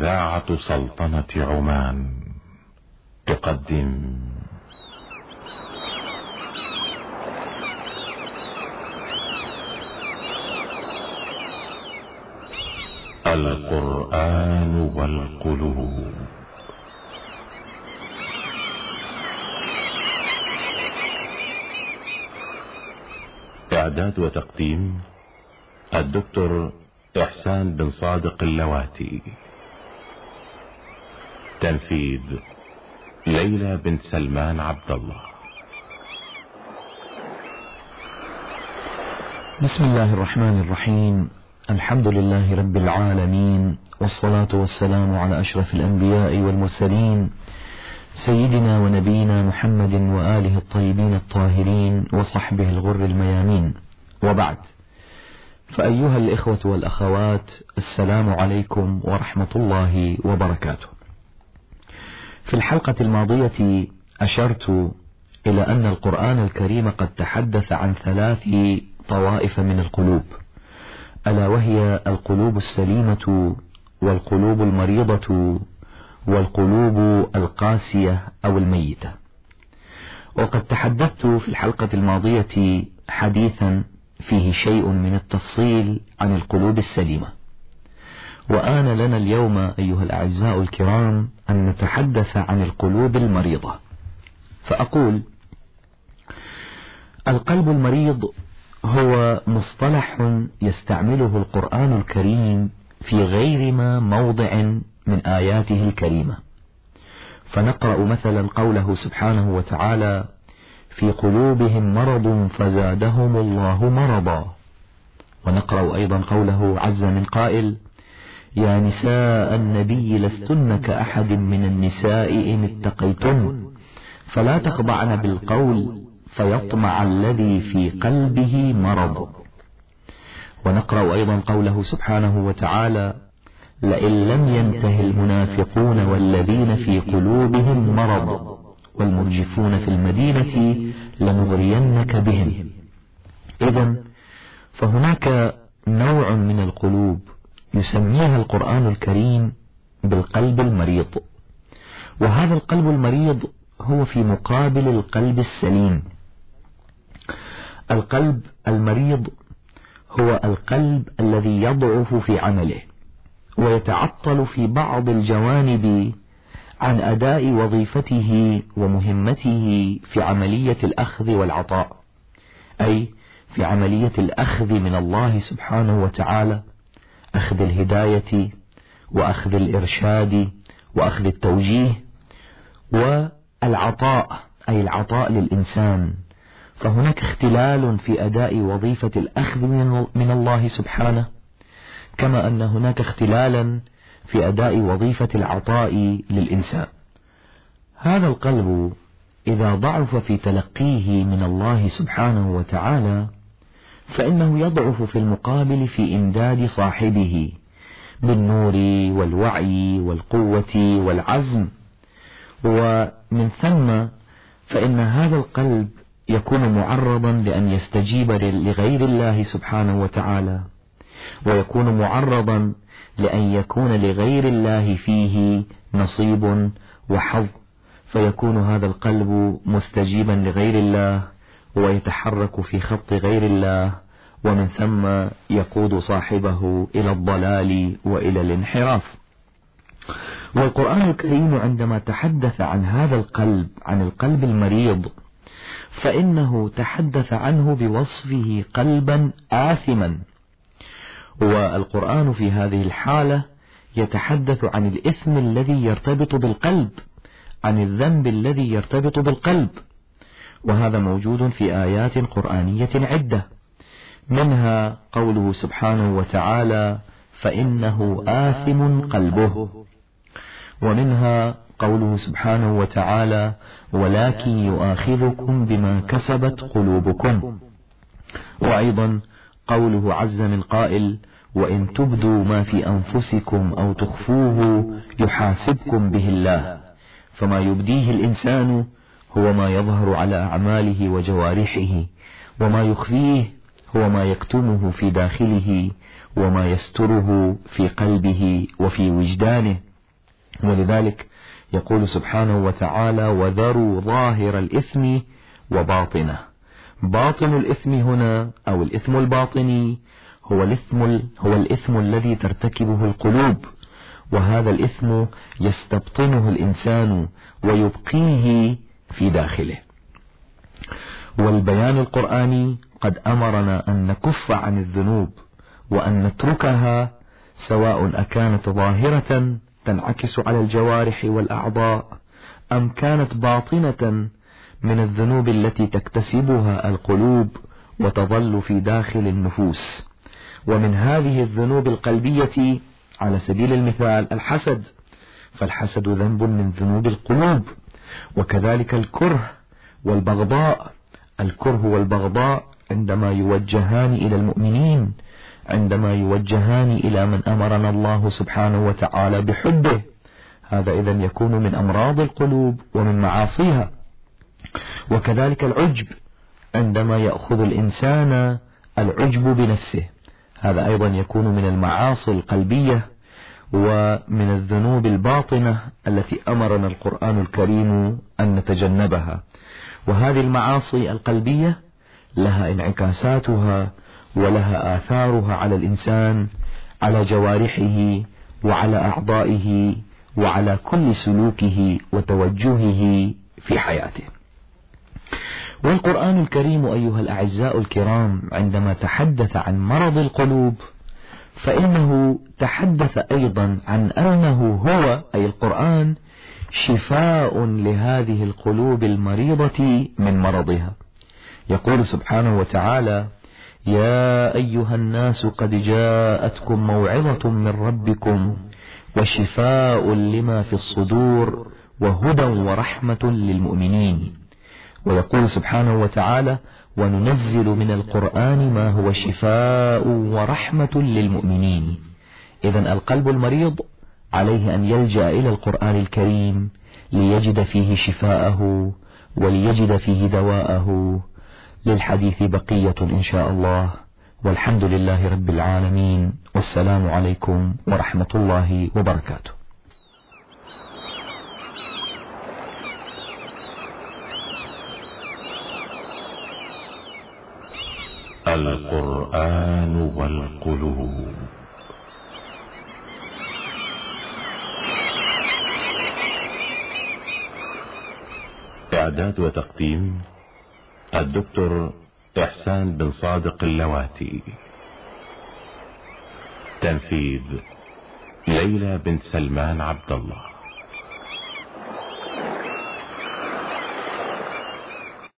إذاعة سلطنة عمان تقدم القرآن والقلوب. إعداد وتقديم الدكتور إحسان بن صادق اللواتي. تنفيذ ليلى بن سلمان عبد الله. بسم الله الرحمن الرحيم. الحمد لله رب العالمين، والصلاة والسلام على أشرف الأنبياء والمرسلين سيدنا ونبينا محمد وآله الطيبين الطاهرين وصحبه الغر الميامين، وبعد، فأيها الإخوة والأخوات، السلام عليكم ورحمة الله وبركاته. في الحلقة الماضية أشرت إلى أن القرآن الكريم قد تحدث عن 3 طوائف من القلوب، ألا وهي القلوب السليمة والقلوب المريضة والقلوب القاسية أو الميتة. وقد تحدثت في الحلقة الماضية حديثا فيه شيء من التفصيل عن القلوب السليمة، وآن لنا اليوم أيها الأعزاء الكرام أن نتحدث عن القلوب المريضة. فأقول: القلب المريض هو مصطلح يستعمله القرآن الكريم في غير ما موضع من آياته الكريمة. فنقرأ مثلا قوله سبحانه وتعالى: في قلوبهم مرض فزادهم الله مرضا. ونقرأ أيضا قوله عز من قائل: يا نساء النبي لستن كأحد من النساء إن اتقيتن فلا تخضعن بالقول فيطمع الذي في قلبه مرض. ونقرأ أيضا قوله سبحانه وتعالى: لئن لم ينته المنافقون والذين في قلوبهم مرض والمرجفون في المدينة لنغرينك بهم. إذن فهناك نوع من القلوب يسميها القرآن الكريم بالقلب المريض، وهذا القلب المريض هو في مقابل القلب السليم. القلب المريض هو القلب الذي يضعف في عمله ويتعطل في بعض الجوانب عن أداء وظيفته ومهمته في عملية الأخذ والعطاء، أي في عملية الأخذ من الله سبحانه وتعالى، أخذ الهداية وأخذ الإرشاد وأخذ التوجيه، والعطاء أي العطاء للإنسان. فهناك اختلال في أداء وظيفة الأخذ من الله سبحانه، كما أن هناك اختلالا في أداء وظيفة العطاء للإنسان. هذا القلب إذا ضعف في تلقيه من الله سبحانه وتعالى فإنه يضعف في المقابل في إمداد صاحبه بالنور والوعي والقوة والعزم، ومن ثم فإن هذا القلب يكون معرضا لأن يستجيب لغير الله سبحانه وتعالى، ويكون معرضا لأن يكون لغير الله فيه نصيب وحظ، فيكون هذا القلب مستجيبا لغير الله ويتحرك في خط غير الله، ومن ثم يقود صاحبه إلى الضلال وإلى الانحراف. والقرآن الكريم عندما تحدث عن هذا القلب، عن القلب المريض، فإنه تحدث عنه بوصفه قلبا آثما. والقرآن في هذه الحالة يتحدث عن الإثم الذي يرتبط بالقلب، عن الذنب الذي يرتبط بالقلب، وهذا موجود في آيات قرآنية عدة، منها قوله سبحانه وتعالى: فإنه آثم قلبه، ومنها قوله سبحانه وتعالى: ولكن يؤاخذكم بما كسبت قلوبكم، وأيضا قوله عز من قائل: وإن تبدوا ما في أنفسكم أو تخفوه يحاسبكم به الله. فما يبديه الإنسان هو ما يظهر على أعماله وجوارحه، وما يخفيه هو ما يكتمه في داخله وما يستره في قلبه وفي وجدانه. ولذلك يقول سبحانه وتعالى: وذروا ظاهر الإثم وباطنه. باطن الإثم هنا أو الإثم الباطني هو الإثم الذي ترتكبه القلوب، وهذا الإثم يستبطنه الإنسان ويبقيه في داخله. والبيان القرآني قد أمرنا أن نكف عن الذنوب وأن نتركها، سواء أكانت ظاهرة تنعكس على الجوارح والأعضاء أم كانت باطنة من الذنوب التي تكتسبها القلوب وتظل في داخل النفوس. ومن هذه الذنوب القلبية على سبيل المثال الحسد، فالحسد ذنب من ذنوب القلوب، وكذلك الكره والبغضاء. الكره والبغضاء عندما يوجهان إلى المؤمنين، عندما يوجهان إلى من أمرنا الله سبحانه وتعالى بحبه، هذا إذن يكون من أمراض القلوب ومن معاصيها. وكذلك العجب، عندما يأخذ الإنسان العجب بنفسه، هذا أيضا يكون من المعاصي القلبية ومن الذنوب الباطنة التي أمرنا القرآن الكريم أن نتجنبها. وهذه المعاصي القلبية لها انعكاساتها ولها آثارها على الإنسان، على جوارحه وعلى أعضائه وعلى كل سلوكه وتوجهه في حياته. والقرآن الكريم أيها الأعزاء الكرام عندما تحدث عن مرض القلوب فإنه تحدث أيضا عن أنه هو أي القرآن شفاء لهذه القلوب المريضة من مرضها. يقول سبحانه وتعالى: يا أيها الناس قد جاءتكم موعظة من ربكم وشفاء لما في الصدور وهدى ورحمة للمؤمنين. ويقول سبحانه وتعالى: وننزل من القرآن ما هو شفاء ورحمة للمؤمنين. إذن القلب المريض عليه أن يلجأ إلى القرآن الكريم ليجد فيه شفاءه وليجد فيه دواءه. للحديث بقية إن شاء الله، والحمد لله رب العالمين، والسلام عليكم ورحمة الله وبركاته. القرآن والقلوب. إعداد وتقديم الدكتور إحسان بن صادق اللواتي. تنفيذ ليلى بنت سلمان عبد الله.